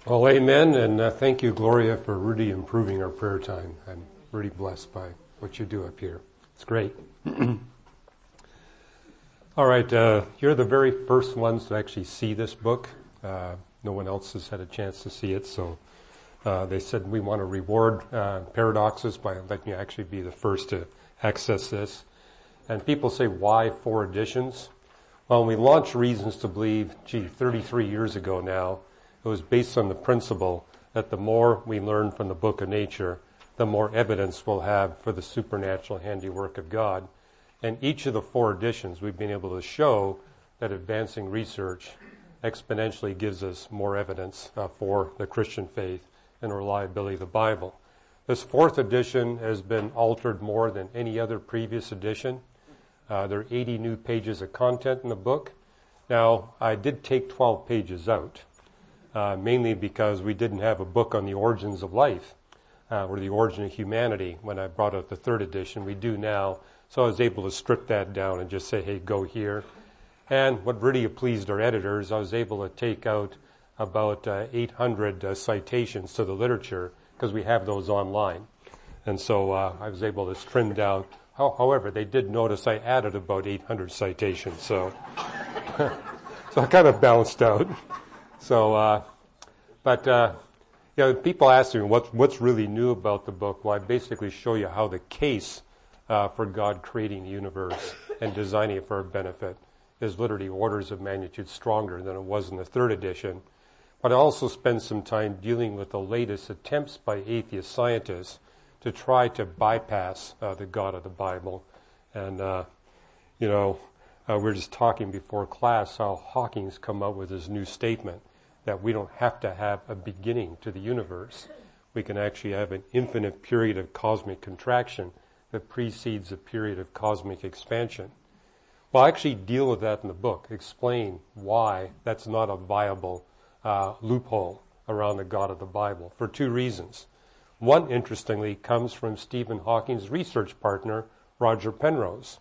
Well, amen, and thank you, Gloria, for really improving our prayer time. I'm really blessed by what you do up here. It's great. All right, you're the very first ones to actually see this book. No one else has had a chance to see it, so they said we want to reward Paradoxes by letting you actually be the first to access this. And people say, why 4 editions? Well, when we launched Reasons to Believe, 33 years ago now, it was based on the principle that the more we learn from the book of nature, the more evidence we'll have for the supernatural handiwork of God. And each of the 4 editions, we've been able to show that advancing research exponentially gives us more evidence for the Christian faith and the reliability of the Bible. This 4th edition has been altered more than any other previous edition. There are 80 new pages of content in the book. Now, I did take 12 pages out. Mainly because we didn't have a book on the origins of life, or the origin of humanity when I brought out the 3rd edition. We do now. So I was able to strip that down and just say, hey, go here. And what really pleased our editors, I was able to take out about 800 citations to the literature because we have those online. And so I was able to trim down. However, they did notice I added about 800 citations. So, so I kind of balanced out. So, people ask me what's really new about the book. Well, I basically show you how the case for God creating the universe and designing it for our benefit is literally orders of magnitude stronger than it was in the 3rd edition. But I also spend some time dealing with the latest attempts by atheist scientists to try to bypass the God of the Bible. And, we were just talking before class how Hawking's come up with his new statement that we don't have to have a beginning to the universe. We can actually have an infinite period of cosmic contraction that precedes a period of cosmic expansion. Well, I actually deal with that in the book, explain why that's not a viable loophole around the God of the Bible for 2 reasons. One, interestingly, comes from Stephen Hawking's research partner, Roger Penrose.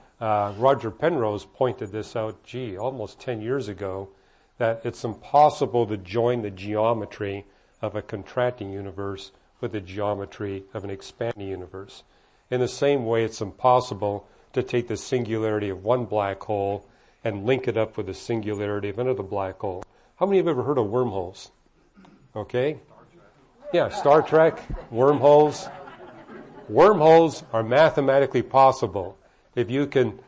Roger Penrose pointed this out, almost 10 years ago, that it's impossible to join the geometry of a contracting universe with the geometry of an expanding universe. In the same way, it's impossible to take the singularity of one black hole and link it up with the singularity of another black hole. How many have ever heard of wormholes? Okay? Yeah, Star Trek, wormholes. Wormholes are mathematically possible if you can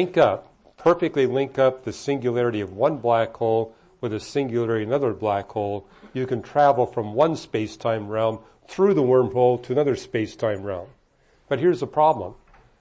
perfectly link up the singularity of one black hole with a singularity of another black hole. You can travel from one space-time realm through the wormhole to another space-time realm. But here's the problem.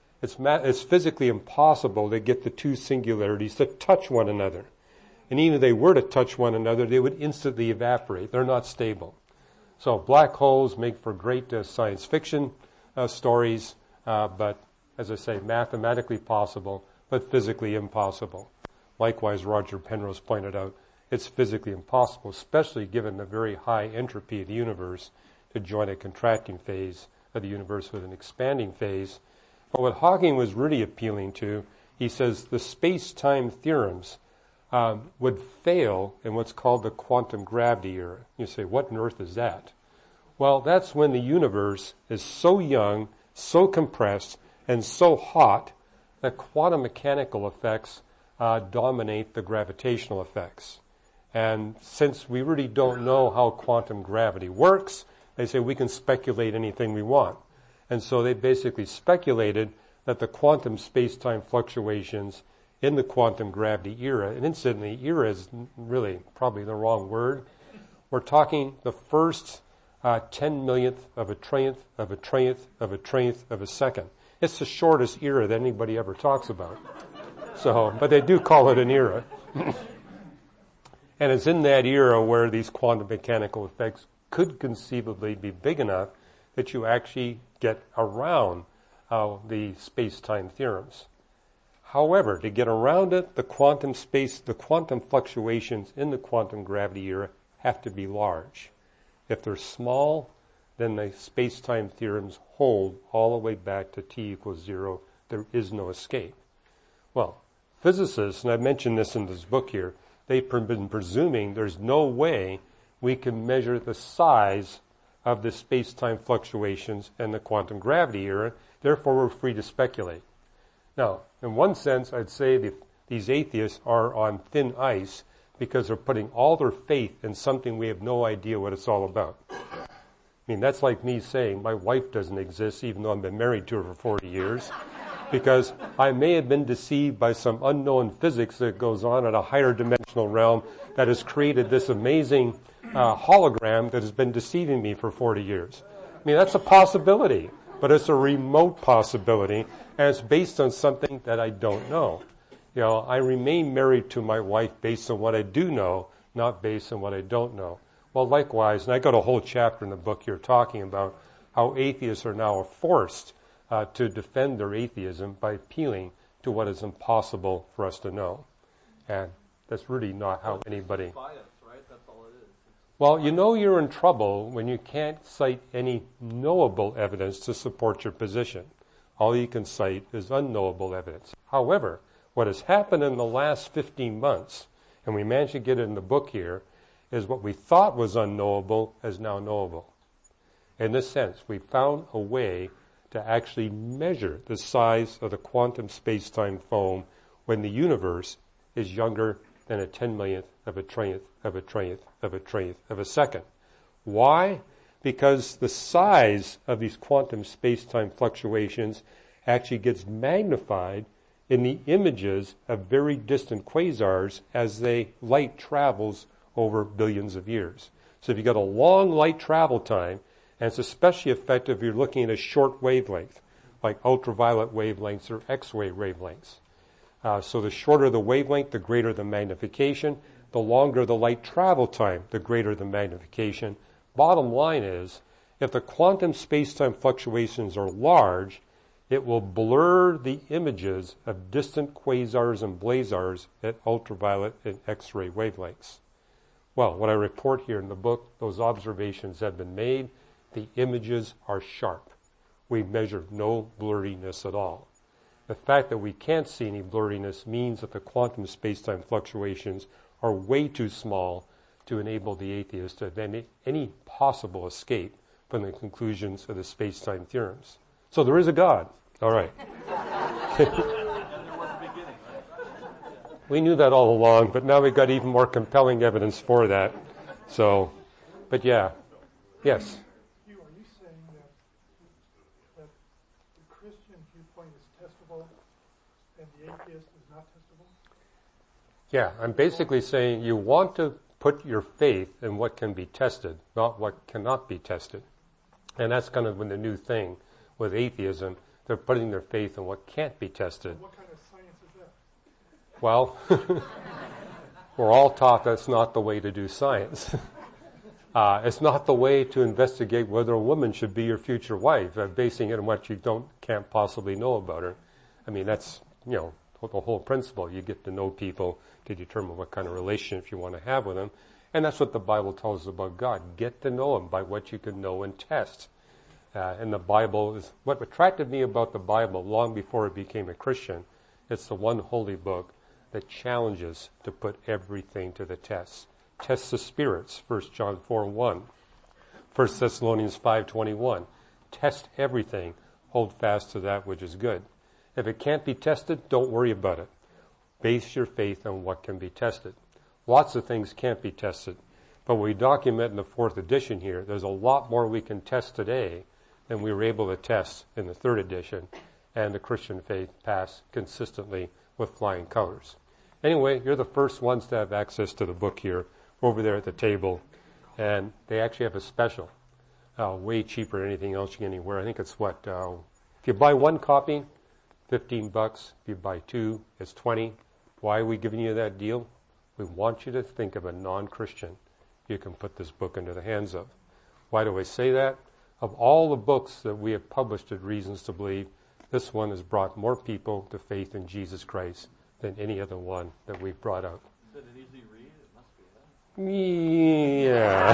It's physically impossible to get the 2 singularities to touch one another. And even if they were to touch one another, they would instantly evaporate. They're not stable. So black holes make for great science fiction stories, but as I say, mathematically possible, but physically impossible. Likewise, Roger Penrose pointed out, it's physically impossible, especially given the very high entropy of the universe, to join a contracting phase of the universe with an expanding phase. But what Hawking was really appealing to, he says the space-time theorems would fail in what's called the quantum gravity era. You say, what on earth is that? Well, that's when the universe is so young, so compressed, and so hot that quantum mechanical effects dominate the gravitational effects. And since we really don't know how quantum gravity works, they say we can speculate anything we want. And so they basically speculated that the quantum space-time fluctuations in the quantum gravity era, and incidentally, era is really probably the wrong word. We're talking the first 10 millionth of a trillionth of a trillionth of a trillionth of a second. It's the shortest era that anybody ever talks about. So, but they do call it an era. And it's in that era where these quantum mechanical effects could conceivably be big enough that you actually get around the space-time theorems. However, to get around it, the quantum fluctuations in the quantum gravity era have to be large. If they're small, then the space-time theorems hold all the way back to t equals 0. There is no escape. Well, physicists, and I've mentioned this in this book here, they've been presuming there's no way we can measure the size of the space-time fluctuations and the quantum gravity era. Therefore, we're free to speculate. Now, in one sense, I'd say these atheists are on thin ice because they're putting all their faith in something we have no idea what it's all about. I mean, that's like me saying my wife doesn't exist even though I've been married to her for 40 years because I may have been deceived by some unknown physics that goes on at a higher dimensional realm that has created this amazing hologram that has been deceiving me for 40 years. I mean, that's a possibility, but it's a remote possibility, and it's based on something that I don't know. You know, I remain married to my wife based on what I do know, not based on what I don't know. Well, likewise, and I got a whole chapter in the book here talking about how atheists are now forced to defend their atheism by appealing to what is impossible for us to know. And that's really not how anybody... Well, you know you're in trouble when you can't cite any knowable evidence to support your position. All you can cite is unknowable evidence. However, what has happened in the last 15 months, and we managed to get it in the book here, is what we thought was unknowable is now knowable. In this sense, we found a way to actually measure the size of the quantum space-time foam when the universe is younger than a 10 millionth of a trillionth of a trillionth of a trillionth of a second. Why? Because the size of these quantum space-time fluctuations actually gets magnified in the images of very distant quasars as light travels over billions of years. So if you've got a long light travel time, and it's especially effective if you're looking at a short wavelength, like ultraviolet wavelengths or X-ray wavelengths. So the shorter the wavelength, the greater the magnification. The longer the light travel time, the greater the magnification. Bottom line is, if the quantum space-time fluctuations are large, it will blur the images of distant quasars and blazars at ultraviolet and X-ray wavelengths. Well, what I report here in the book, those observations have been made. The images are sharp. We measure no blurriness at all. The fact that we can't see any blurriness means that the quantum space-time fluctuations are way too small to enable the atheist to have any possible escape from the conclusions of the space-time theorems. So there is a God. All right. We knew that all along, but now we've got even more compelling evidence for that. So, but yeah. Yes? Are you saying that the Christian viewpoint is testable and the atheist is not testable? Yeah, I'm basically saying you want to put your faith in what can be tested, not what cannot be tested. And that's kind of the new thing with atheism. They're putting their faith in what can't be tested. What kind of science is that? Well, we're all taught that's not the way to do science. It's not the way to investigate whether a woman should be your future wife, basing it on what you can't possibly know about her. I mean, that's, the whole principle. You get to know people to determine what kind of relationship you want to have with them. And that's what the Bible tells us about God. Get to know Him by what you can know and test. And the Bible is, what attracted me about the Bible long before I became a Christian, it's the one holy book that challenges to put everything to the test. Test the spirits, 1 John 4:1. 1 Thessalonians 5:21. Test everything. Hold fast to that which is good. If it can't be tested, don't worry about it. Base your faith on what can be tested. Lots of things can't be tested. But we document in the 4th edition here, there's a lot more we can test today than we were able to test in the 3rd edition. And the Christian faith passed consistently with flying colors. Anyway, you're the first ones to have access to the book here, over there at the table. And they actually have a special, way cheaper than anything else you get anywhere. I think it's if you buy one copy, $15. If you buy two, it's $20. Why are we giving you that deal? We want you to think of a non-Christian you can put this book into the hands of. Why do I say that? Of all the books that we have published at Reasons to Believe, this one has brought more people to faith in Jesus Christ than any other one that we've brought out. Is it an easy read? It must be, Yeah.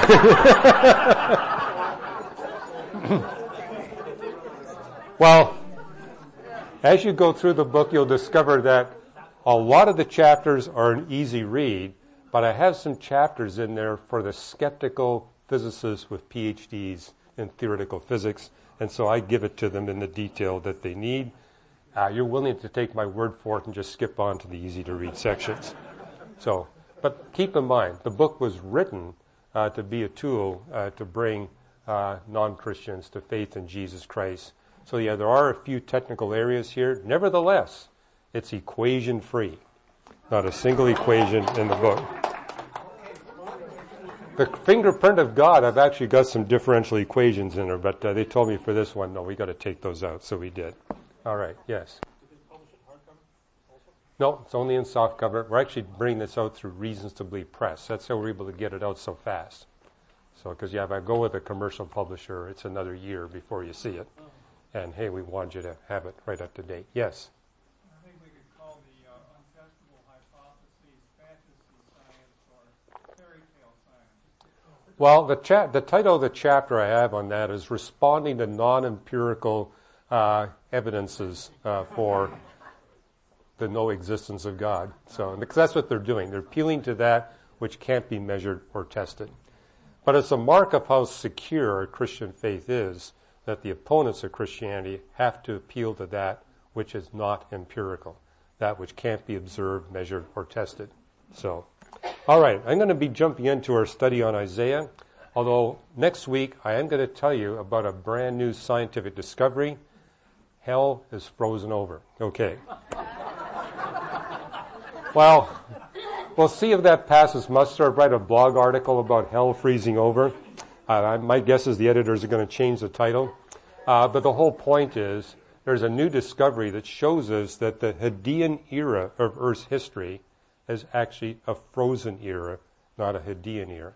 Well, as you go through the book, you'll discover that a lot of the chapters are an easy read, But I have some chapters in there for the skeptical physicists with PhDs in theoretical physics, and so I give it to them in the detail that they need. You're willing to take my word for it and just skip on to the easy-to-read sections. So, but keep in mind, the book was written to be a tool to bring non-Christians to faith in Jesus Christ. So yeah, there are a few technical areas here. Nevertheless, it's equation-free. Not a single equation in the book. The fingerprint of God, I've actually got some differential equations in there, but they told me for this one, no, we got to take those out, so we did. All right, yes. Did they publish it hardcover also? No, it's only in softcover. We're actually bringing this out through Reasons to Believe Press. That's how we're able to get it out so fast. So, because if I go with a commercial publisher, it's another year before you see it. And hey, we want you to have it right up to date. Yes? I think we could call the untestable hypotheses fantasy science or fairy tale science. Well, the title of the chapter I have on that is Responding to Non-Empirical Evidences for the No Existence of God. So, because that's what they're doing. They're appealing to that which can't be measured or tested. But it's a mark of how secure a Christian faith is that the opponents of Christianity have to appeal to that which is not empirical, that which can't be observed, measured, or tested. So, all right, I'm going to be jumping into our study on Isaiah, although next week I am going to tell you about a brand new scientific discovery. Hell is frozen over. Okay. Well, we'll see if that passes muster. I'll write a blog article about hell freezing over. My guess is the editors are going to change the title. But the whole point is there's a new discovery that shows us that the Hadean era of Earth's history is actually a frozen era, not a Hadean era.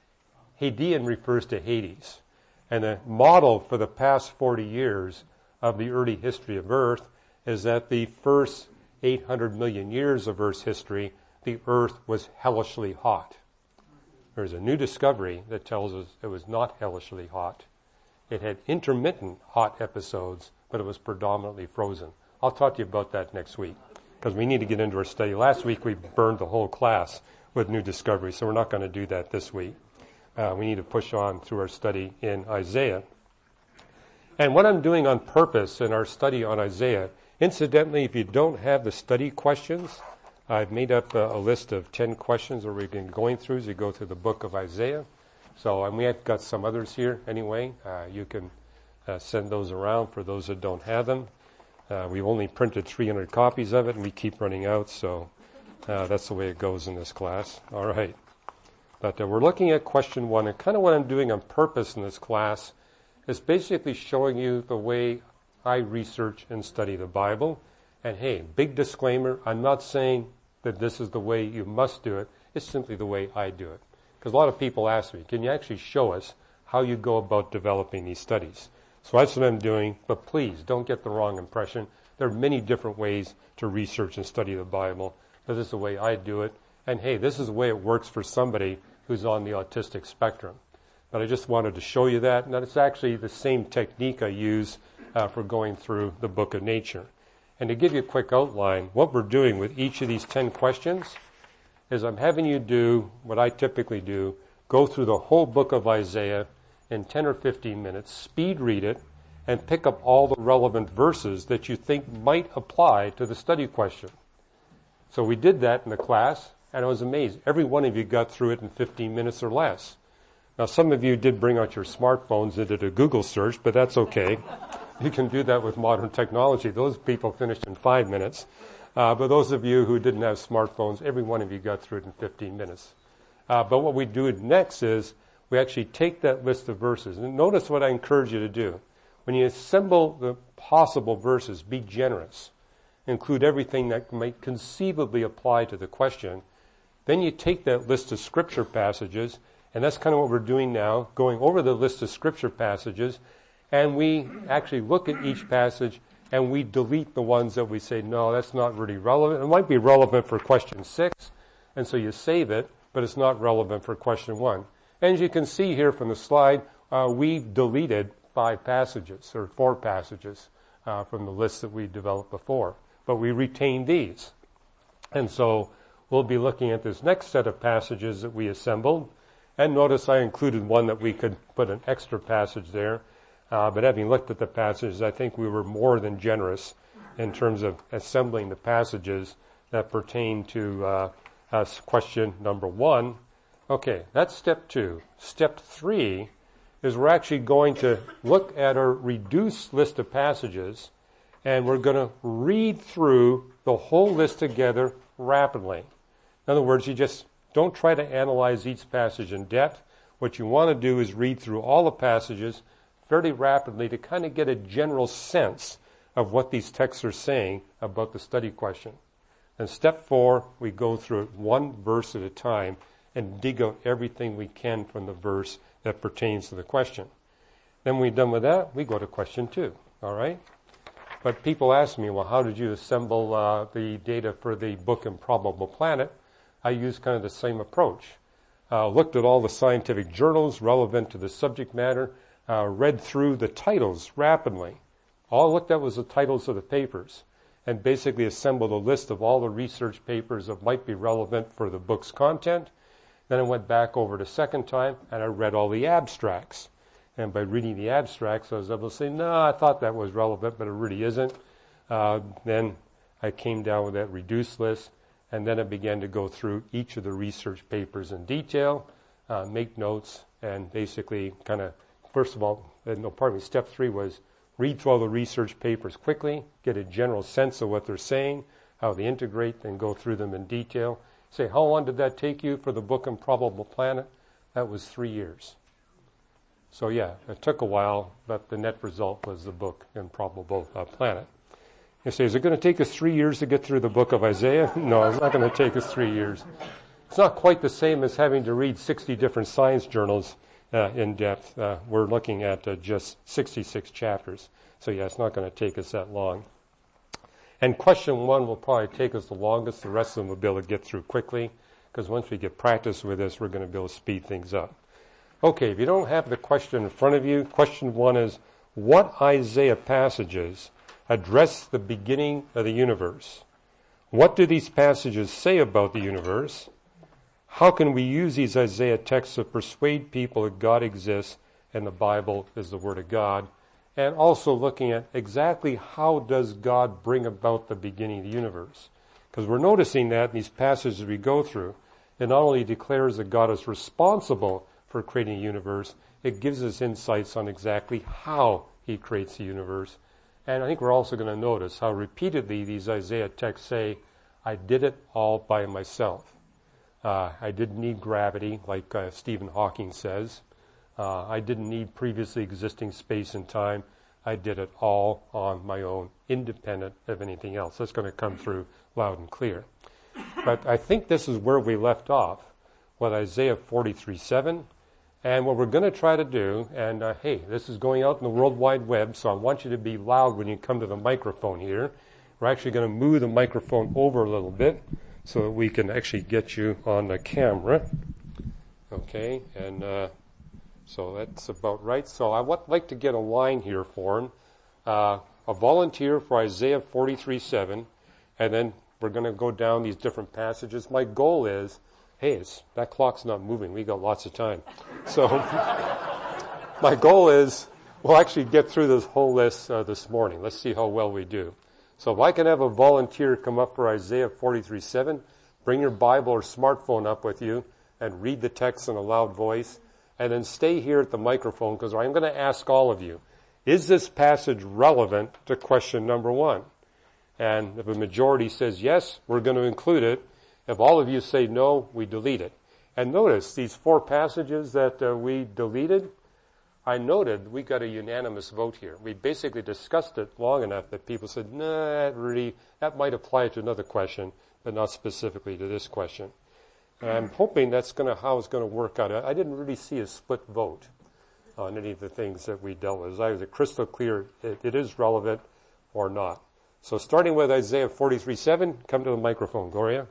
Hadean refers to Hades. And the model for the past 40 years of the early history of Earth is that the first 800 million years of Earth's history, the Earth was hellishly hot. There's a new discovery that tells us it was not hellishly hot. It had intermittent hot episodes, but it was predominantly frozen. I'll talk to you about that next week, because we need to get into our study. Last week we burned the whole class with new discoveries, so we're not going to do that this week. We need to push on through our study in Isaiah. And what I'm doing on purpose in our study on Isaiah, incidentally, if you don't have the study questions, I've made up a list of 10 questions that we've been going through as you go through the book of Isaiah. So, and we have got some others here anyway. You can send those around for those that don't have them. We've only printed 300 copies of it, and we keep running out, so that's the way it goes in this class. All right. But we're looking at question 1, and kind of what I'm doing on purpose in this class is basically showing you the way I research and study the Bible. And hey, big disclaimer, I'm not saying that this is the way you must do it. It's simply the way I do it. Because a lot of people ask me, can you actually show us how you go about developing these studies? So that's what I'm doing, but please don't get the wrong impression. There are many different ways to research and study the Bible, but this is the way I do it. And hey, this is the way it works for somebody who's on the autistic spectrum. But I just wanted to show you that, and that it's actually the same technique I use for going through the book of nature. And to give you a quick outline, what we're doing with each of these 10 questions is I'm having you do what I typically do, go through the whole book of Isaiah in 10 or 15 minutes, speed read it, and pick up all the relevant verses that you think might apply to the study question. So we did that in the class, and I was amazed. Every one of you got through it in 15 minutes or less. Now, some of you did bring out your smartphones and did a Google search, but that's okay. You can do that with modern technology. Those people finished in 5 minutes. But those of you who didn't have smartphones, every one of you got through it in 15 minutes. But what we do next is we actually take that list of verses. And notice what I encourage you to do. When you assemble the possible verses, be generous. Include everything that might conceivably apply to the question. Then you take that list of scripture passages, and that's kind of what we're doing now, going over the list of scripture passages, and we actually look at each passage and we delete the ones that we say, no, that's not really relevant. It might be relevant for question 6, and so you save it, but it's not relevant for question 1. And as you can see here from the slide, we deleted 5 passages, or 4 passages from the list that we developed before. But we retained these. And so we'll be looking at this next set of passages that we assembled. And notice I included one that we could put an extra passage there. But having looked at the passages, I think we were more than generous in terms of assembling the passages that pertain to question number 1. Okay, that's step 2. Step 3 is we're actually going to look at our reduced list of passages, and we're going to read through the whole list together rapidly. In other words, you just don't try to analyze each passage in depth. What you want to do is read through all the passages fairly rapidly to kind of get a general sense of what these texts are saying about the study question. And step 4, we go through it one verse at a time and dig out everything we can from the verse that pertains to the question. Then when we're done with that, we go to question 2. All right? But people ask me, well, how did you assemble the data for the book Improbable Planet? I used kind of the same approach. Looked at all the scientific journals relevant to the subject matter, read through the titles rapidly. All I looked at was the titles of the papers, and basically assembled a list of all the research papers that might be relevant for the book's content. Then I went back over the second time, and I read all the abstracts. And by reading the abstracts, I was able to say, no, I thought that was relevant, but it really isn't. Then I came down with that reduced list, and then I began to go through each of the research papers in detail, make notes, and basically kind of, first of all, step 3 was read through all the research papers quickly, get a general sense of what they're saying, how they integrate, then go through them in detail. Say, how long did that take you for the book Improbable Planet? That was 3 years. So yeah, it took a while, but the net result was the book Improbable Planet. You say, is it going to take us 3 years to get through the book of Isaiah? No, it's not going to take us 3 years. It's not quite the same as having to read 60 different science journals in depth. We're looking at just 66 chapters. So yeah, it's not going to take us that long. And question 1 will probably take us the longest. The rest of them we'll be able to get through quickly, because once we get practice with this, we're going to be able to speed things up. Okay, if you don't have the question in front of you, question 1 is, what Isaiah passages address the beginning of the universe? What do these passages say about the universe? How can we use these Isaiah texts to persuade people that God exists and the Bible is the Word of God? And also looking at exactly how does God bring about the beginning of the universe? Because we're noticing that in these passages we go through, it not only declares that God is responsible for creating a universe, it gives us insights on exactly how he creates the universe. And I think we're also going to notice how repeatedly these Isaiah texts say, I did it all by myself. I didn't need gravity, like Stephen Hawking says. I didn't need previously existing space and time. I did it all on my own, independent of anything else. That's going to come through loud and clear. But I think this is where we left off with Isaiah 43:7. And what we're going to try to do, and hey, this is going out in the World Wide Web, so I want you to be loud when you come to the microphone here. We're actually going to move the microphone over a little bit so that we can actually get you on the camera. Okay, and so that's about right. So I would like to get a line here for him. A volunteer for Isaiah 43:7, and then we're going to go down these different passages. My goal is, hey, that clock's not moving. We got lots of time. So my goal is we'll actually get through this whole list this morning. Let's see how well we do. So if I can have a volunteer come up for Isaiah 43:7, bring your Bible or smartphone up with you and read the text in a loud voice, and then stay here at the microphone because I'm going to ask all of you, is this passage relevant to question number 1? And if a majority says yes, we're going to include it. If all of you say no, we delete it. And notice these 4 passages that we deleted, I noted we got a unanimous vote here. We basically discussed it long enough that people said, nah, that might apply to another question, but not specifically to this question. And I'm hoping that's how it's going to work out. I didn't really see a split vote on any of the things that we dealt with. I was crystal clear it is relevant or not. So starting with Isaiah 43:7, come to the microphone, Gloria.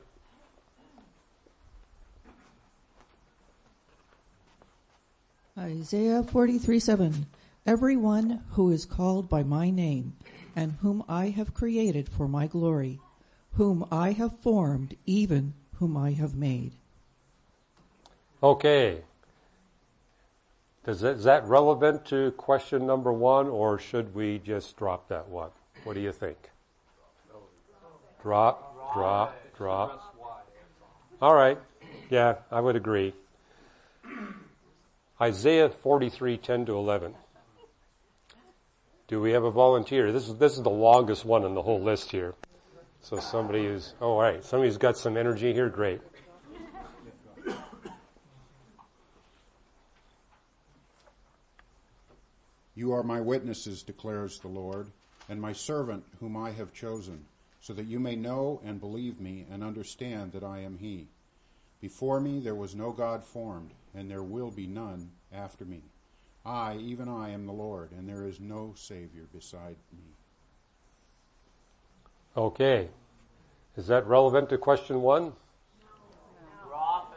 Isaiah 43:7. Everyone who is called by my name, and whom I have created for my glory, whom I have formed, even whom I have made. Okay. Is that relevant to question number 1, or should we just drop that one? What do you think? Drop. All right. Yeah, I would agree. Isaiah 43, 10 to 11. Do we have a volunteer? This is the longest one in the whole list here. So somebody's got some energy here. Great. You are my witnesses, declares the Lord, and my servant whom I have chosen, so that you may know and believe me and understand that I am he. Before me there was no God formed, and there will be none after me. I, even I, am the Lord, and there is no Savior beside me. Okay. Is that relevant to question 1? Drop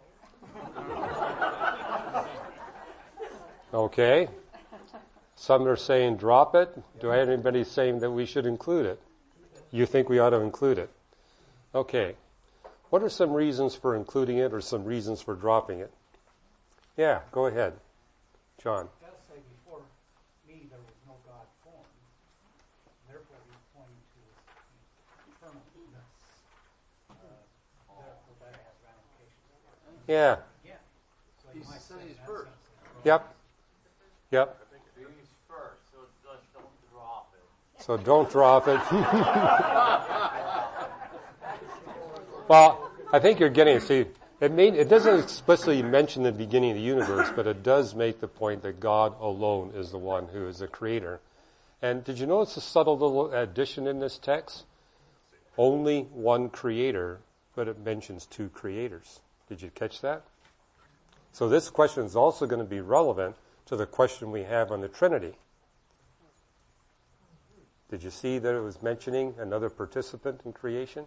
it. Okay. Some are saying drop it. Do I have anybody saying that we should include it? You think we ought to include it? Okay. What are some reasons for including it or some reasons for dropping it? Yeah, go ahead. John. It does say before me there was no God formed. Therefore he's pointing to his eternalness. Therefore that has ramifications. Yeah. Again. So He you might said say he's in that first. sense, Yep. He's first, so just don't drop it. So don't drop it. Well, I think you're getting it. See, it doesn't explicitly mention the beginning of the universe, but it does make the point that God alone is the one who is the creator. And did you notice a subtle little addition in this text? Only one creator, but it mentions 2 creators. Did you catch that? So this question is also going to be relevant to the question we have on the Trinity. Did you see that it was mentioning another participant in creation?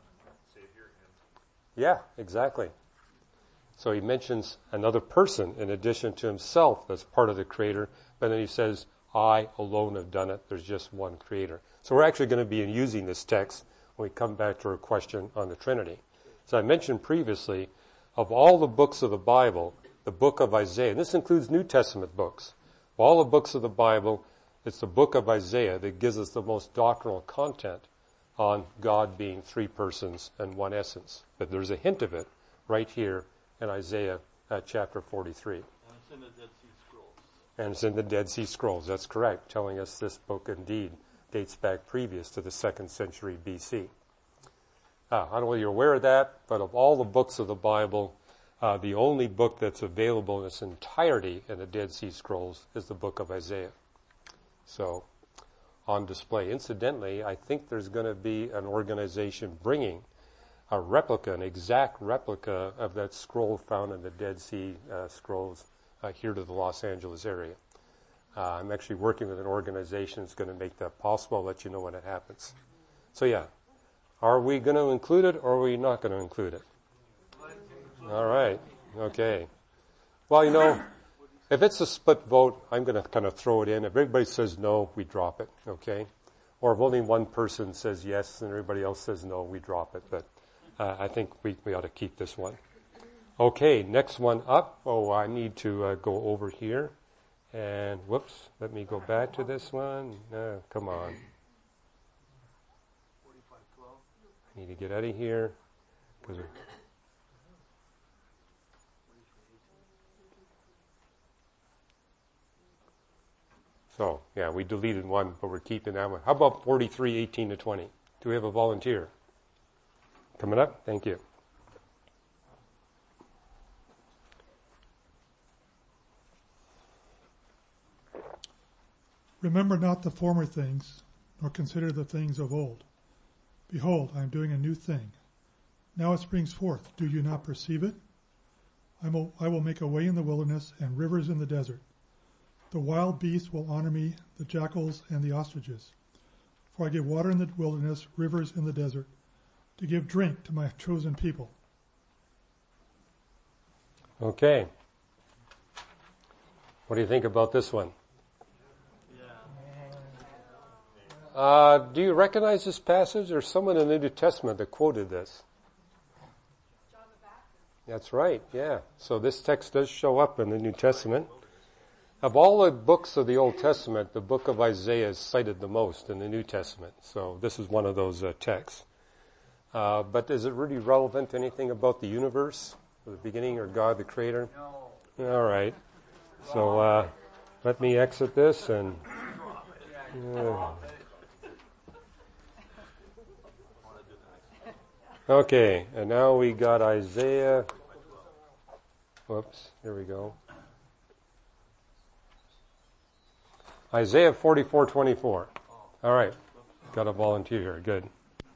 Yeah, exactly. So he mentions another person in addition to himself that's part of the creator, but then he says, I alone have done it. There's just one creator. So we're actually going to be using this text when we come back to our question on the Trinity. So I mentioned previously, of all the books of the Bible, the book of Isaiah, and this includes New Testament books, of all the books of the Bible, it's the book of Isaiah that gives us the most doctrinal content on God being 3 persons and 1 essence. But there's a hint of it right here in Isaiah chapter 43. And it's in the Dead Sea Scrolls. And it's in the Dead Sea Scrolls, that's correct, telling us this book indeed dates back previous to the 2nd century BC. I don't know whether you're aware of that, but of all the books of the Bible, the only book that's available in its entirety in the Dead Sea Scrolls is the book of Isaiah. So, on display. Incidentally, I think there's going to be an organization bringing a replica, an exact replica of that scroll found in the Dead Sea Scrolls here to the Los Angeles area. I'm actually working with an organization that's going to make that possible. I'll let you know when it happens. So yeah, are we going to include it or are we not going to include it? All right. Okay. Well, you know, if it's a split vote, I'm going to kind of throw it in. If everybody says no, we drop it, okay? Or if only one person says yes and everybody else says no, we drop it. But I think we ought to keep this one. Okay, next one up. Oh, I need to go over here. And whoops, let me go back to this one. Come on. 45:12. I need to get out of here. So, yeah, we deleted one, but we're keeping that one. How about 43:18 to 20? Do we have a volunteer? Coming up? Thank you. Remember not the former things, nor consider the things of old. Behold, I am doing a new thing. Now it springs forth. Do you not perceive it? I will make a way in the wilderness and rivers in the desert. The wild beasts will honor me, the jackals and the ostriches. For I give water in the wilderness, rivers in the desert, to give drink to my chosen people. Okay. What do you think about this one? Do you recognize this passage? There's someone in the New Testament that quoted this. That's right, yeah. So this text does show up in the New Testament. Of all the books of the Old Testament, the book of Isaiah is cited the most in the New Testament. So this is one of those texts. But is it really relevant to anything about the universe, or the beginning, or God the Creator? No. All right. So let me exit this and... Okay, and now we got Isaiah. Whoops, here we go. Isaiah 44:24. All right, got a volunteer here. Good.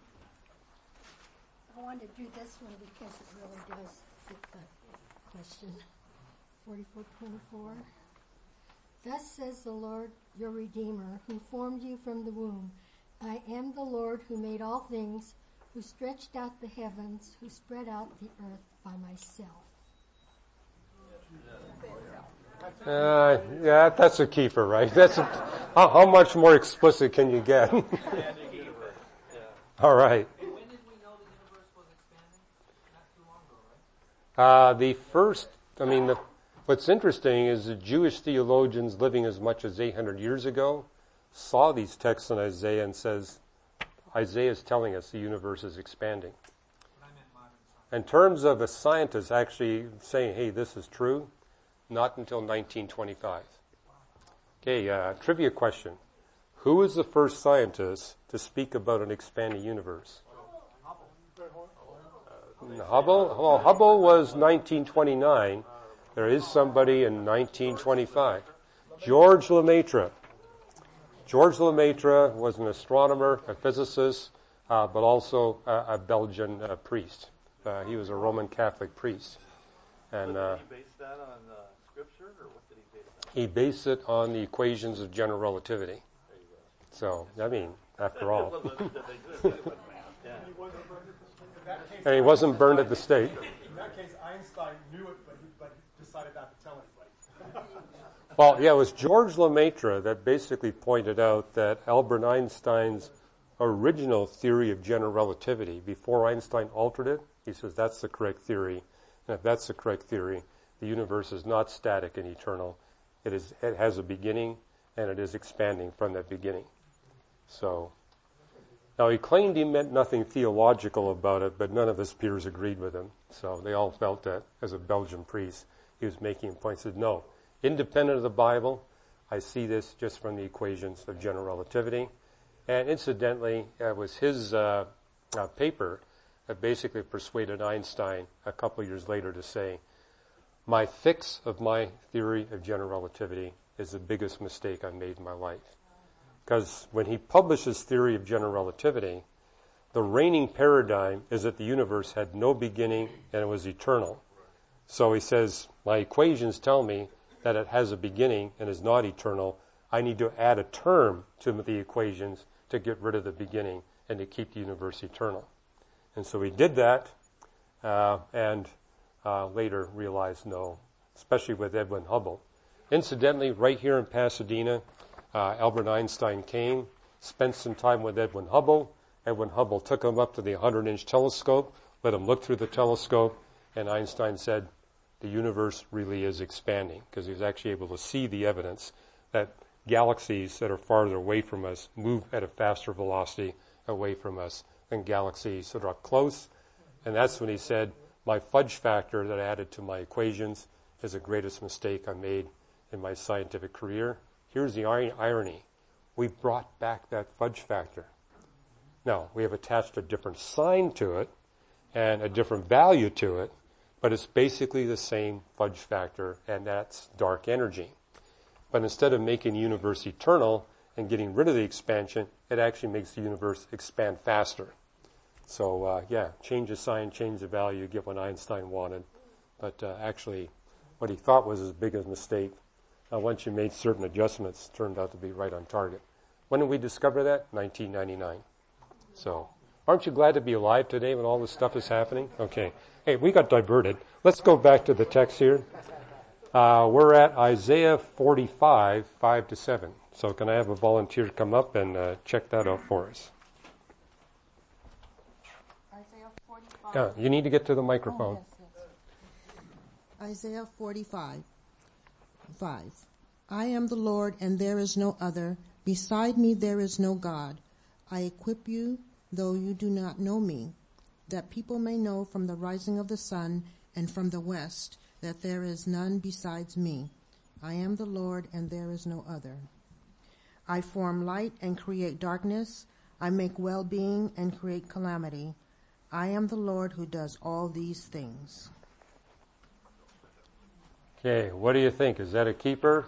I wanted to do this one because it really does fit the question. 44:24. Thus says the Lord, your Redeemer, who formed you from the womb. I am the Lord who made all things, who stretched out the heavens, who spread out the earth by myself. Yeah, that's a keeper, right? How much more explicit can you get? All right. When did we know the universe was expanding? Not too long ago, right? What's interesting is the Jewish theologians living as much as 800 years ago saw these texts in Isaiah and says, Isaiah is telling us the universe is expanding. In terms of a scientist actually saying, hey, this is true, not until 1925. Okay, trivia question. Who was the first scientist to speak about an expanding universe? Hubble? Well, Hubble was 1929. There is somebody in 1925. George Lemaitre. George Lemaitre was an astronomer, a physicist, but also a Belgian priest. He was a Roman Catholic priest. And Did he base that on Scripture, or what did he base that on? he based it on the equations of general relativity. So, after all. And he wasn't burned at the stake. In that case, Einstein knew it, but he decided not to tell anybody. Well, yeah, it was George Lemaitre that basically pointed out that Albert Einstein's original theory of general relativity, before Einstein altered it, he says that's the correct theory. And if that's the correct theory, the universe is not static and eternal. It has a beginning, and it is expanding from that beginning. So, now he claimed he meant nothing theological about it, but none of his peers agreed with him. So they all felt that, as a Belgian priest, he was making a point. He said, no, independent of the Bible, I see this just from the equations of general relativity. And incidentally, it was his paper that basically persuaded Einstein a couple of years later to say, my fix of my theory of general relativity is the biggest mistake I've made in my life. Because when he published his theory of general relativity, the reigning paradigm is that the universe had no beginning and it was eternal. So he says, my equations tell me that it has a beginning and is not eternal. I need to add a term to the equations to get rid of the beginning and to keep the universe eternal. And so he did that, and later realized no, especially with Edwin Hubble. Incidentally, right here in Pasadena, Albert Einstein came, spent some time with Edwin Hubble. Edwin Hubble took him up to the 100-inch telescope, let him look through the telescope, and Einstein said, the universe really is expanding, because he was actually able to see the evidence that galaxies that are farther away from us move at a faster velocity away from us than galaxies that are close. And that's when he said, my fudge factor that I added to my equations is the greatest mistake I made in my scientific career. Here's the irony. We brought back that fudge factor. Now, we have attached a different sign to it and a different value to it, but it's basically the same fudge factor, and that's dark energy. But instead of making the universe eternal and getting rid of the expansion, it actually makes the universe expand faster. So, change the sign, change the value, get what Einstein wanted. But actually, what he thought was his biggest mistake, once you made certain adjustments, turned out to be right on target. When did we discover that? 1999. So, aren't you glad to be alive today when all this stuff is happening? Okay. Hey, we got diverted. Let's go back to the text here. We're at Isaiah 45, 5-7. So can I have a volunteer come up and check that out for us? Isaiah 45. You need to get to the microphone. Oh, yes. Isaiah 45, 5. I am the Lord, and there is no other. Beside me there is no God. I equip you, though you do not know me, that people may know from the rising of the sun and from the west that there is none besides me. I am the Lord, and there is no other. I form light and create darkness. I make well-being and create calamity. I am the Lord who does all these things. Okay, what do you think? Is that a keeper?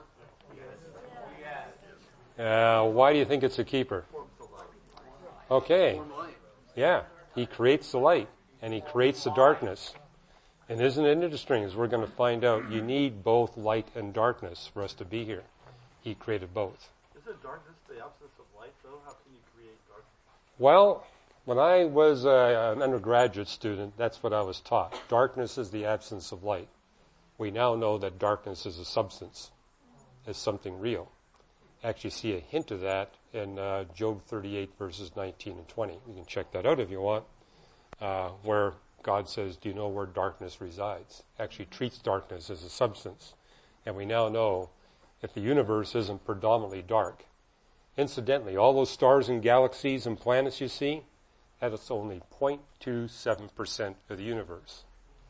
Why do you think it's a keeper? Okay. Yeah, he creates the light and he creates the darkness. And isn't it interesting, as we're going to find out, you need both light and darkness for us to be here. He created both. Isn't darkness the absence of light, though? How can you create darkness? Well, when I was an undergraduate student, that's what I was taught. Darkness is the absence of light. We now know that darkness is a substance, is something real. Actually see a hint of that in Job 38, verses 19 and 20. You can check that out if you want, where God says, do you know where darkness resides? Actually treats darkness as a substance. And we now know if the universe isn't predominantly dark. Incidentally, all those stars and galaxies and planets you see, that is only 0.27% of the universe.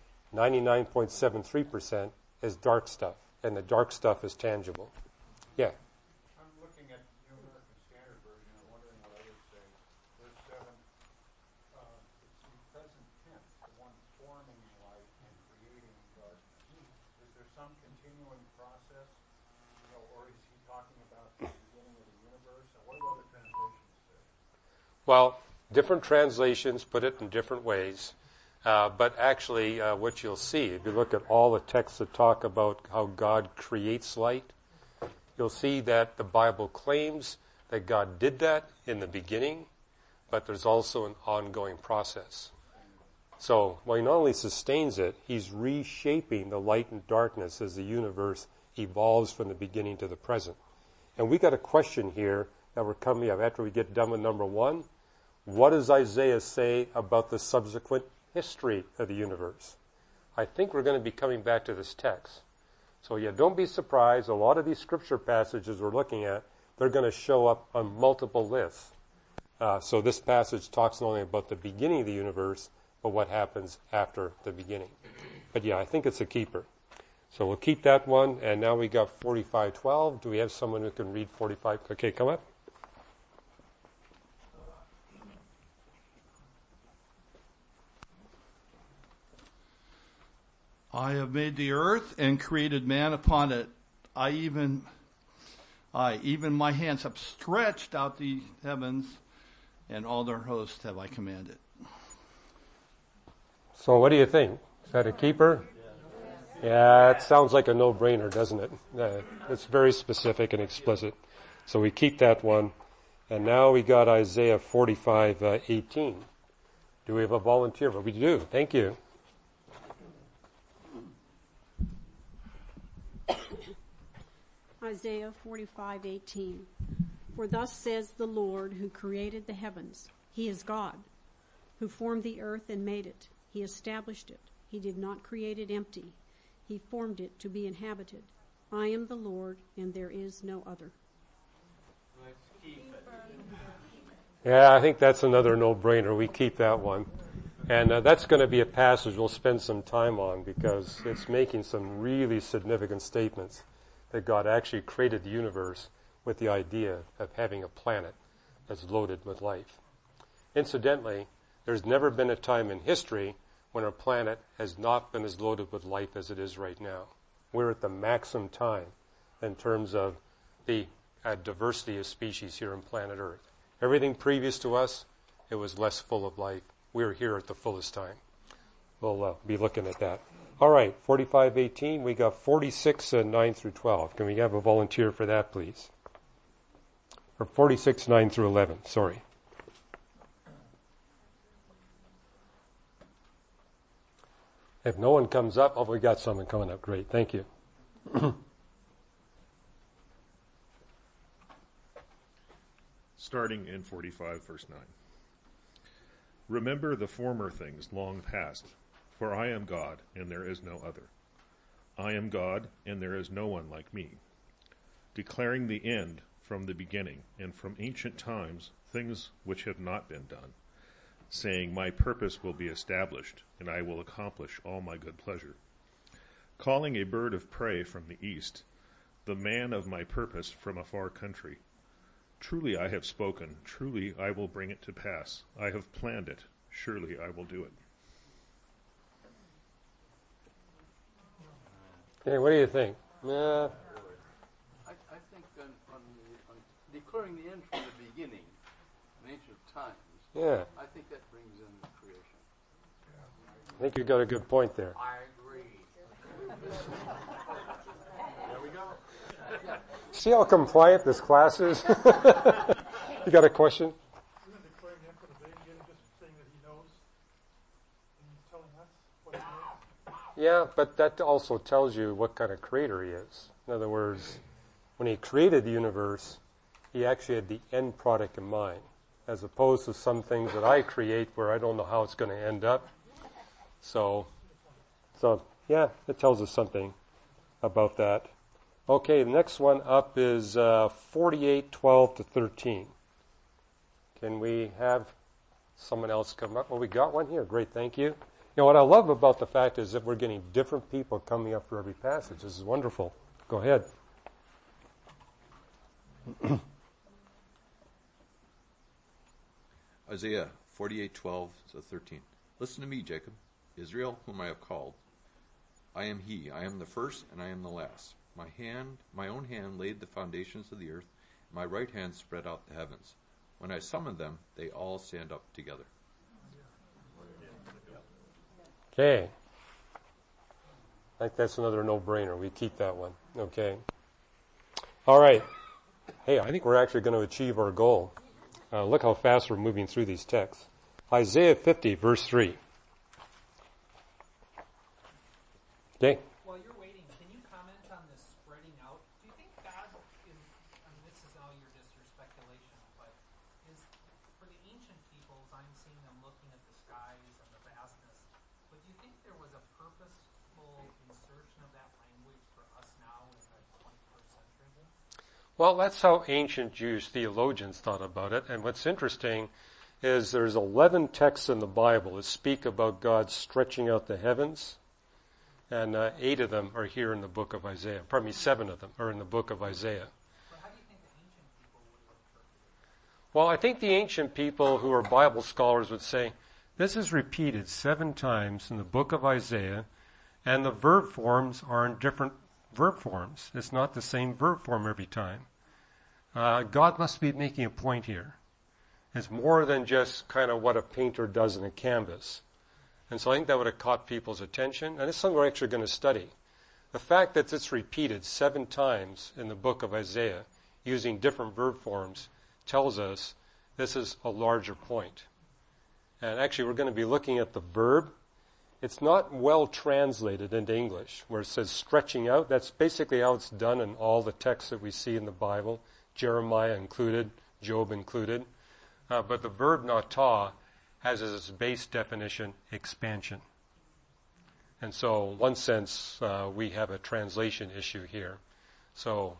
99.73% is dark stuff, and the dark stuff is tangible. Yeah. I'm looking at New American Standard Version and wondering what others say. Verse 7, it's in present tense, the one forming light and creating darkness. Is there some continuing process, or is he talking about the beginning of the universe? And what do other translations say? Well, different translations put it in different ways. But actually, what you'll see, if you look at all the texts that talk about how God creates light, you'll see that the Bible claims that God did that in the beginning, but there's also an ongoing process. So, while he not only sustains it, he's reshaping the light and darkness as the universe evolves from the beginning to the present. And we got a question here that we're coming up after we get done with number 1. What does Isaiah say about the subsequent history of the universe? I think we're going to be coming back to this text. So yeah, don't be surprised. A lot of these scripture passages we're looking at, they're going to show up on multiple lists. So this passage talks not only about the beginning of the universe, but what happens after the beginning. But yeah, I think it's a keeper. So we'll keep that one. And now we got 45:12. Do we have someone who can read 45? Okay, come up. I have made the earth and created man upon it. Even my hands have stretched out the heavens, and all their hosts have I commanded. So what do you think? Is that a keeper? Yeah, it sounds like a no-brainer, doesn't it? It's very specific and explicit. So we keep that one. And now we got Isaiah 45:18. Do we have a volunteer? Well, we do. Thank you. Isaiah 45:18. For thus says the Lord who created the heavens. He is God, who formed the earth and made it. He established it. He did not create it empty. He formed it to be inhabited. I am the Lord, and there is no other. Yeah, I think that's another no-brainer. We keep that one. And that's going to be a passage we'll spend some time on because it's making some really significant statements that God actually created the universe with the idea of having a planet that's loaded with life. Incidentally, there's never been a time in history when our planet has not been as loaded with life as it is right now. We're at the maximum time in terms of the diversity of species here on planet Earth. Everything previous to us, it was less full of life. We're here at the fullest time. We'll be looking at that. All right, 45:18. We got 46:9 through 12. Can we have a volunteer for that, please? Or 46:9 through 11. Sorry. If no one comes up, oh, we got someone coming up. Great, thank you. Starting in 45, verse 9. Remember the former things long past, for I am God, and there is no other. I am God, and there is no one like me, declaring the end from the beginning, and from ancient times things which have not been done, saying, my purpose will be established, and I will accomplish all my good pleasure. Calling a bird of prey from the east, the man of my purpose from a far country. Truly I have spoken, truly I will bring it to pass. I have planned it, surely I will do it. Okay, what do you think? I think on declaring the end from the beginning, in ancient times, Yeah. I think that brings in creation. I think you got a good point there. I agree. There we go. See how compliant this class is? You got a question? Isn't declaring him from the beginning just saying that he knows and he's telling us what he knows? Yeah, but that also tells you what kind of creator he is. In other words, when he created the universe, he actually had the end product in mind, as opposed to some things that I create where I don't know how it's going to end up. So yeah, it tells us something about that. Okay, the next one up is 48:12 to 13. Can we have someone else come up? Well, we got one here. Great, thank you. You know, what I love about the fact is that we're getting different people coming up for every passage. This is wonderful. Go ahead. Isaiah 48:12 to 13. Listen to me, Jacob, Israel, whom I have called. I am he. I am the first and I am the last. My own hand laid the foundations of the earth. My right hand spread out the heavens. When I summon them, they all stand up together. Okay. I think that's another no-brainer. We keep that one. Okay. All right. Hey, I think we're actually going to achieve our goal. Look how fast we're moving through these texts. Isaiah 50, verse 3. Okay. While you're waiting, can you comment on this spreading out? Do you think God is, I mean, this is all your speculation, but is, for the ancient peoples, I'm seeing them looking at the skies and the vastness, but do you think there was a purposeful insertion of that language for us now in the 21st century? Well, that's how ancient Jewish theologians thought about it. And what's interesting is there's 11 texts in the Bible that speak about God stretching out the heavens. And 8 of them are here in the book of Isaiah. Pardon me, 7 of them are in the book of Isaiah. But how do you think the ancient people would have interpreted it? Well, I think the ancient people who are Bible scholars would say, this is repeated 7 times in the book of Isaiah, and the verb forms are in different verb forms. It's not the same verb form every time. God must be making a point here. It's more than just kind of what a painter does in a canvas. And so I think that would have caught people's attention. And it's something we're actually going to study. The fact that it's repeated 7 times in the book of Isaiah using different verb forms tells us this is a larger point. And actually we're going to be looking at the verb. It's not well translated into English, where it says stretching out. That's basically how it's done in all the texts that we see in the Bible, Jeremiah included, Job included. But the verb natah has as its base definition expansion. And so in one sense, we have a translation issue here. So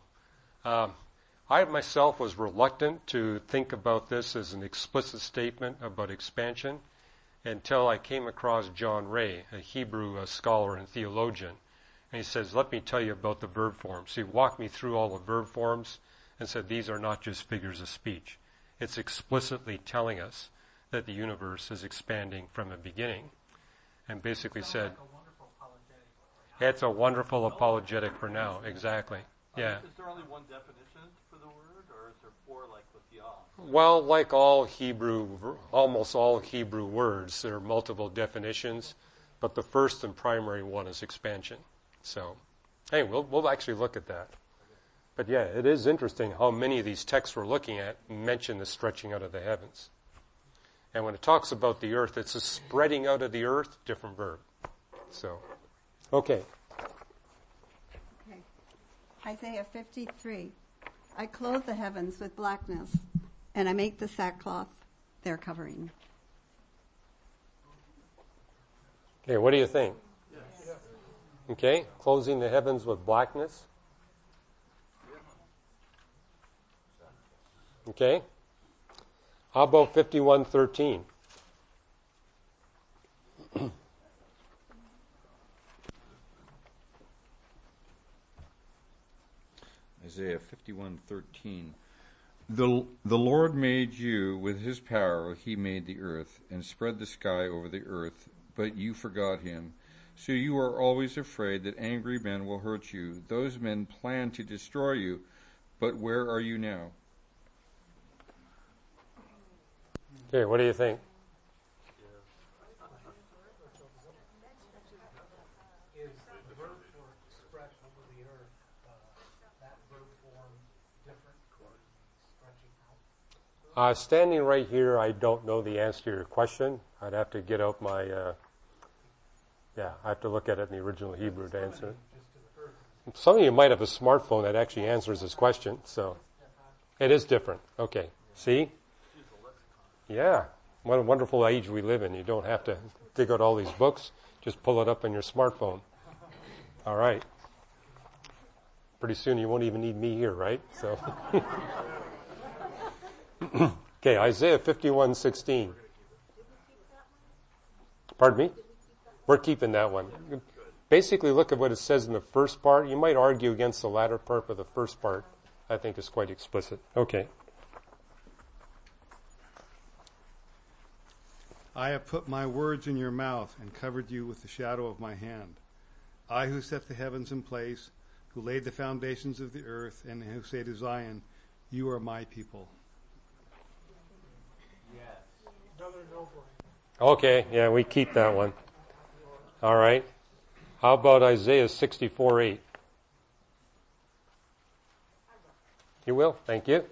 I myself was reluctant to think about this as an explicit statement about expansion until I came across John Ray, a Hebrew scholar and theologian. And he says, let me tell you about the verb forms. He walked me through all the verb forms and said, these are not just figures of speech. It's explicitly telling us that the universe is expanding from the beginning. And basically said, it's a wonderful apologetic for now. Exactly. Yeah. Is there only one definition for the word, or is there 4 like with Yah? Well, like all Hebrew, almost all Hebrew words, there are multiple definitions, but the first and primary one is expansion. So, hey, we'll actually look at that. But yeah, it is interesting how many of these texts we're looking at mention the stretching out of the heavens. And when it talks about the earth, it's a spreading out of the earth, different verb. So, okay. Isaiah 53. I clothe the heavens with blackness, and I make the sackcloth their covering. Okay, what do you think? Yes. Okay, closing the heavens with blackness. Okay. How about 51:13? Isaiah 51:13. The Lord made you with his power. He made the earth and spread the sky over the earth, but you forgot him. So you are always afraid that angry men will hurt you. Those men plan to destroy you, but where are you now? Okay, what do you think? Is the verb for spread over the earth, that verb form different, stretching out? Standing right here, I don't know the answer to your question. I'd have to get out my, I have to look at it in the original Hebrew to answer it. Some of you might have a smartphone that actually answers this question, so it is different. Okay, see? Yeah, what a wonderful age we live in. You don't have to dig out all these books. Just pull it up on your smartphone. All right. Pretty soon you won't even need me here, right? So, okay, Isaiah 51:16. Pardon me? We're keeping that one. Basically, look at what it says in the first part. You might argue against the latter part, but the first part, I think, is quite explicit. Okay. I have put my words in your mouth and covered you with the shadow of my hand. I who set the heavens in place, who laid the foundations of the earth, and who say to Zion, you are my people. Okay, yeah, we keep that one. All right. How about Isaiah 64:8? You will? Thank you.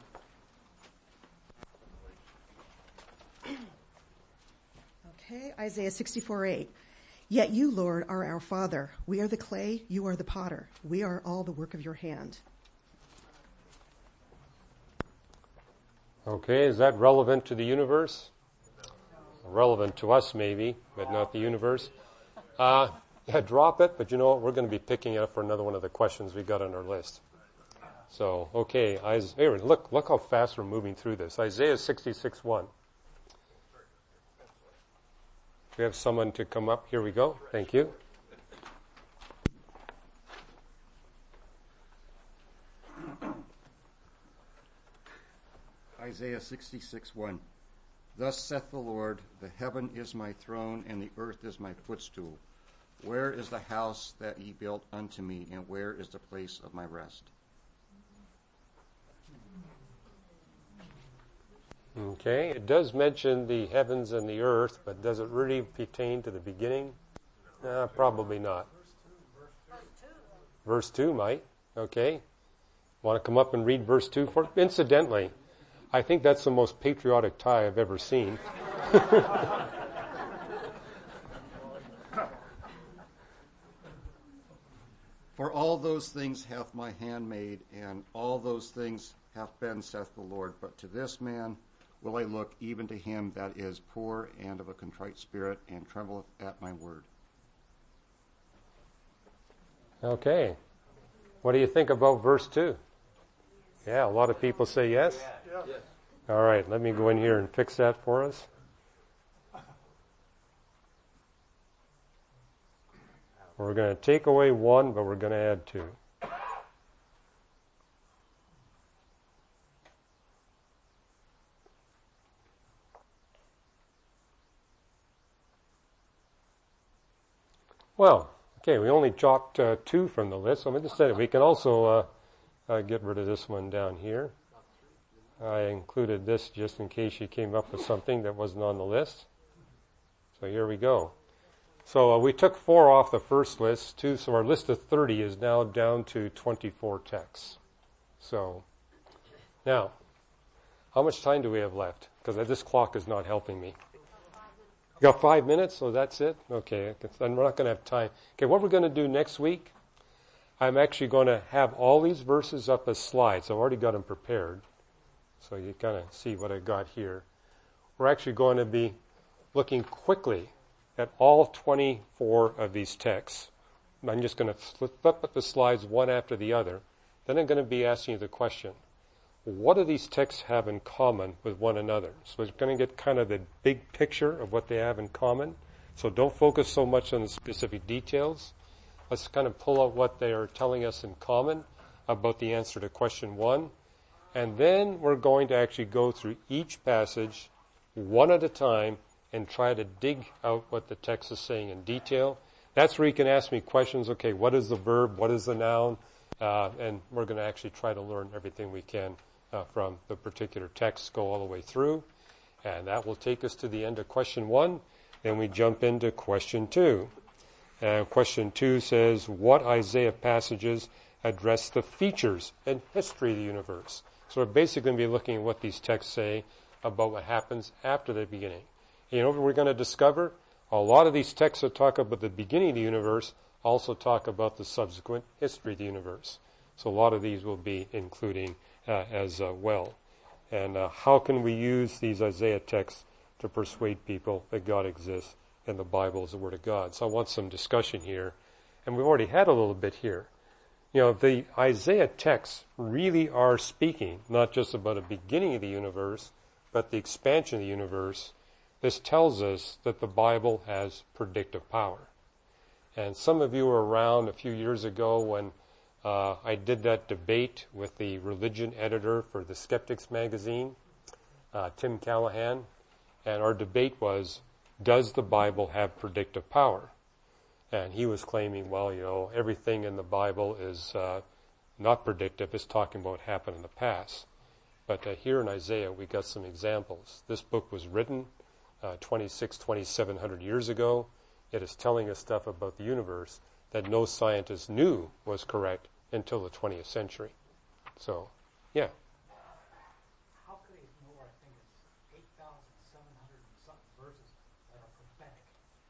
Okay, Isaiah 64:8. Yet you, Lord, are our Father. We are the clay, you are the potter. We are all the work of your hand. Okay, is that relevant to the universe? Relevant to us, maybe, but not the universe. Yeah, drop it, but you know what? We're going to be picking it up for another one of the questions we got on our list. So, okay, Aaron, look how fast we're moving through this. Isaiah 66:1. We have someone to come up. Here we go. Thank you. Isaiah 66:1. Thus saith the Lord, the heaven is my throne, and the earth is my footstool. Where is the house that ye built unto me, and where is the place of my rest? Okay, it does mention the heavens and the earth, but does it really pertain to the beginning? Probably not. Verse 2 might. Okay. Want to come up and read verse 2 for? Incidentally, I think that's the most patriotic tie I've ever seen. For all those things hath my hand made, and all those things hath been, saith the Lord. But to this man will I look, even to him that is poor and of a contrite spirit, and trembleth at my word. Okay. What do you think about verse 2? Yeah, a lot of people say yes. Yes. All right, let me go in here and fix that for us. We're going to take away 1, but we're going to add 2. Well, okay, we only dropped 2 from the list, so we can also get rid of this one down here. I included this just in case you came up with something that wasn't on the list. So here we go. So we took 4 off the first list, 2, so our list of 30 is now down to 24 texts. So, now, how much time do we have left? Because this clock is not helping me. You got 5 minutes, so that's it? Okay, then we're not going to have time. Okay, what we're going to do next week, I'm actually going to have all these verses up as slides. I've already got them prepared, so you kind of see what I got here. We're actually going to be looking quickly at all 24 of these texts I'm just going to flip up the slides one after the other. Then I'm going to be asking you the question, what do these texts have in common with one another? So we're going to get kind of the big picture of what they have in common. So don't focus so much on the specific details. Let's kind of pull out what they are telling us in common about the answer to question 1. And then we're going to actually go through each passage one at a time and try to dig out what the text is saying in detail. That's where you can ask me questions. Okay, what is the verb? What is the noun? And we're going to actually try to learn everything we can from the particular text, go all the way through. And that will take us to the end of question 1. Then we jump into question 2. Question 2 says, what Isaiah passages address the features and history of the universe? So we're basically going to be looking at what these texts say about what happens after the beginning. You know what we're going to discover? A lot of these texts that talk about the beginning of the universe also talk about the subsequent history of the universe. So a lot of these will be including as well. And how can we use these Isaiah texts to persuade people that God exists and the Bible is the Word of God? So I want some discussion here. And we've already had a little bit here. You know, the Isaiah texts really are speaking not just about a beginning of the universe, but the expansion of the universe. This tells us that the Bible has predictive power. And some of you were around a few years ago when I did that debate with the religion editor for the Skeptics magazine, Tim Callahan. And our debate was, does the Bible have predictive power? And he was claiming, well, you know, everything in the Bible is not predictive. It's talking about what happened in the past. But here in Isaiah, we got some examples. This book was written 2,700 years ago. It is telling us stuff about the universe that no scientist knew was correct until the 20th century. So, yeah. How could he know, I think it's 8,700 and something verses that are prophetic?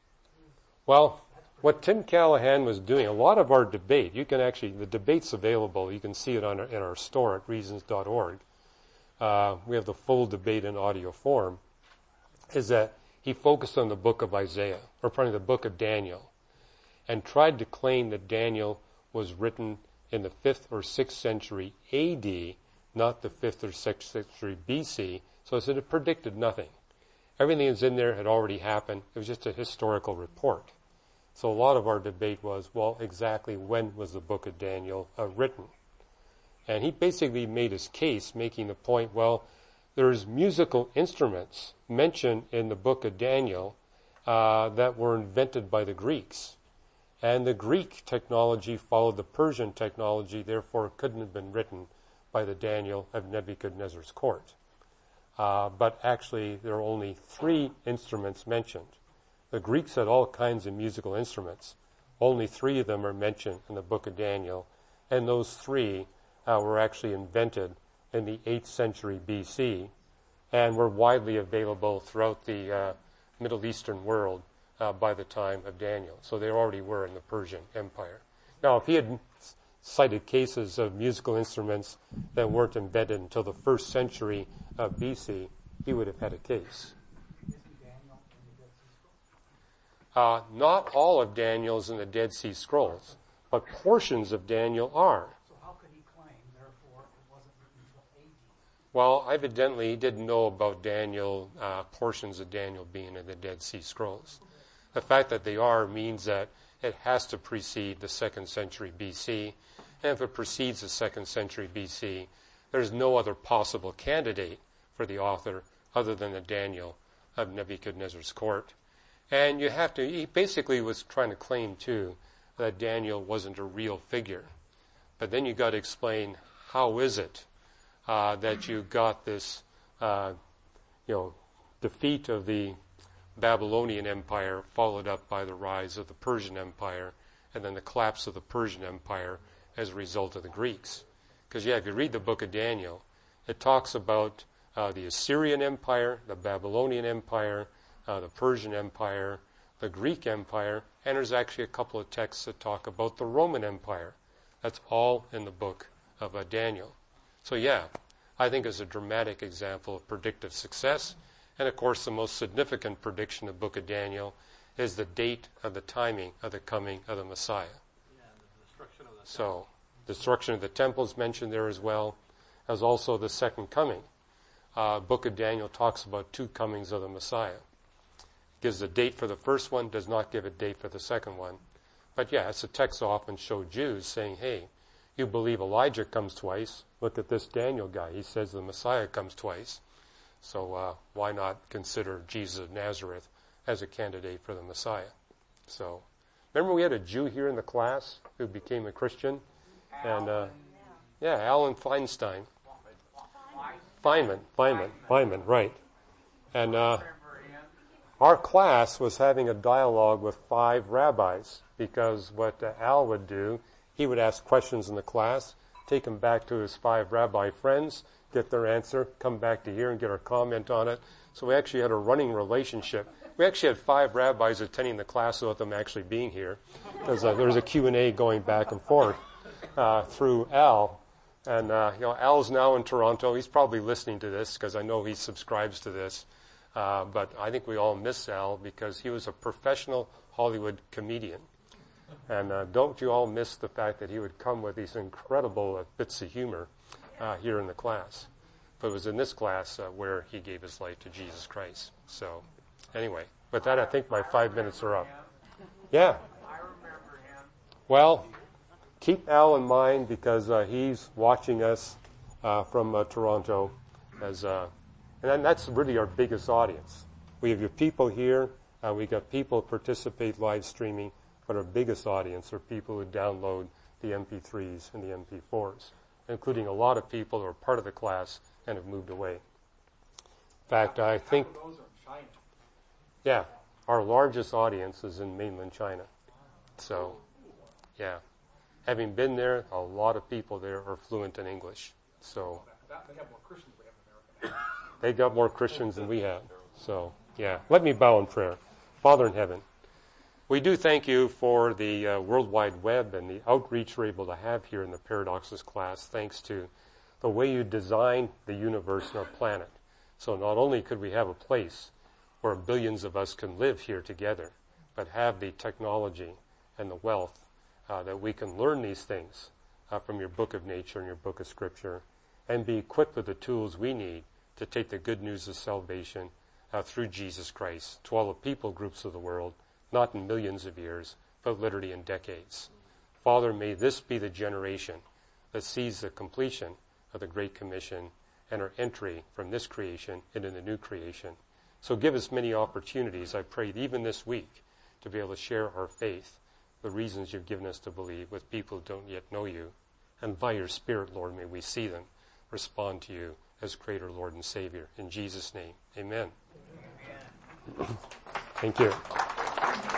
Well, what Tim Callahan was doing, a lot of our debate, you can actually, the debate's available, you can see it in our store at reasons.org. We have the full debate in audio form, is that he focused on the book of Isaiah, or probably the book of Daniel, and tried to claim that Daniel was written in the 5th or 6th century AD, not the 5th or 6th century BC, so I said it predicted nothing. Everything that's in there had already happened. It was just a historical report. So a lot of our debate was, well, exactly when was the book of Daniel written? And he basically made his case, making the point, well, there's musical instruments mentioned in the book of Daniel that were invented by the Greeks. And the Greek technology followed the Persian technology, therefore it couldn't have been written by the Daniel of Nebuchadnezzar's court. But actually, there are only 3 instruments mentioned. The Greeks had all kinds of musical instruments. Only 3 of them are mentioned in the book of Daniel. And those 3 were actually invented in the 8th century BC and were widely available throughout the Middle Eastern world by the time of Daniel. So they already were in the Persian Empire. Now, if he had cited cases of musical instruments that weren't invented until the 1st century BC, he would have had a case. Not all of Daniel's in the Dead Sea Scrolls, but portions of Daniel are. So how could he claim, therefore, it wasn't written until AD? Well, evidently he didn't know about Daniel, portions of Daniel being in the Dead Sea Scrolls. The fact that they are means that it has to precede the 2nd century BC. And if it precedes the 2nd century BC, there's no other possible candidate for the author other than the Daniel of Nebuchadnezzar's court. And you have to, he basically was trying to claim, too, that Daniel wasn't a real figure. But then you got to explain, how is it that you got this, defeat of the Babylonian Empire followed up by the rise of the Persian Empire and then the collapse of the Persian Empire as a result of the Greeks. Because, if you read the book of Daniel, it talks about the Assyrian Empire, the Babylonian Empire, the Persian Empire, the Greek Empire, and there's actually a couple of texts that talk about the Roman Empire. That's all in the book of Daniel. So I think it's a dramatic example of predictive success. And of course, the most significant prediction of the book of Daniel is the date of the timing of the coming of the Messiah. So, destruction of the temple is mentioned there as well, as also the second coming. Book of Daniel talks about 2 comings of the Messiah. Gives a date for the first one, does not give a date for the second one. But yeah, it's a text often show Jews saying, hey, you believe Elijah comes twice. Look at this Daniel guy. He says the Messiah comes twice. So why not consider Jesus of Nazareth as a candidate for the Messiah? So, remember we had a Jew here in the class who became a Christian? And Alan Feinstein. Feynman, right. And our class was having a dialogue with 5 rabbis, because what Al would do, he would ask questions in the class, take them back to his 5 rabbi friends, get their answer, come back to here and get our comment on it. So we actually had a running relationship. We actually had 5 rabbis attending the class without them actually being here, because there was a Q&A going back and forth through Al. And Al's now in Toronto. He's probably listening to this because I know he subscribes to this. But I think we all miss Al because he was a professional Hollywood comedian. And don't you all miss the fact that he would come with these incredible bits of humor here in the class. But it was in this class where he gave his life to Jesus Christ. So anyway, with that, I think my 5 minutes are up. Yeah. I remember him. Well, keep Al in mind because he's watching us from Toronto, and that's really our biggest audience. We have your people here. We got people participate live streaming, but our biggest audience are people who download the MP3s and the MP4s, including a lot of people who are part of the class and have moved away. In fact, I think, yeah, our largest audience is in mainland China. So, yeah. Having been there, a lot of people there are fluent in English. So They have more Christians than we have in America. they got more Christians than we have. So, yeah. Let me bow in prayer. Father in heaven, we do thank you for the World Wide Web and the outreach we're able to have here in the Paradoxes class, thanks to the way you designed the universe and our planet. So not only could we have a place where billions of us can live here together, but have the technology and the wealth that we can learn these things from your book of nature and your book of scripture, and be equipped with the tools we need to take the good news of salvation through Jesus Christ to all the people groups of the world, not in millions of years, but literally in decades. Father, may this be the generation that sees the completion of the Great Commission and our entry from this creation into the new creation. So give us many opportunities, I pray, even this week, to be able to share our faith, the reasons you've given us to believe, with people who don't yet know you. And by your Spirit, Lord, may we see them respond to you as Creator, Lord, and Savior. In Jesus' name, amen. Thank you.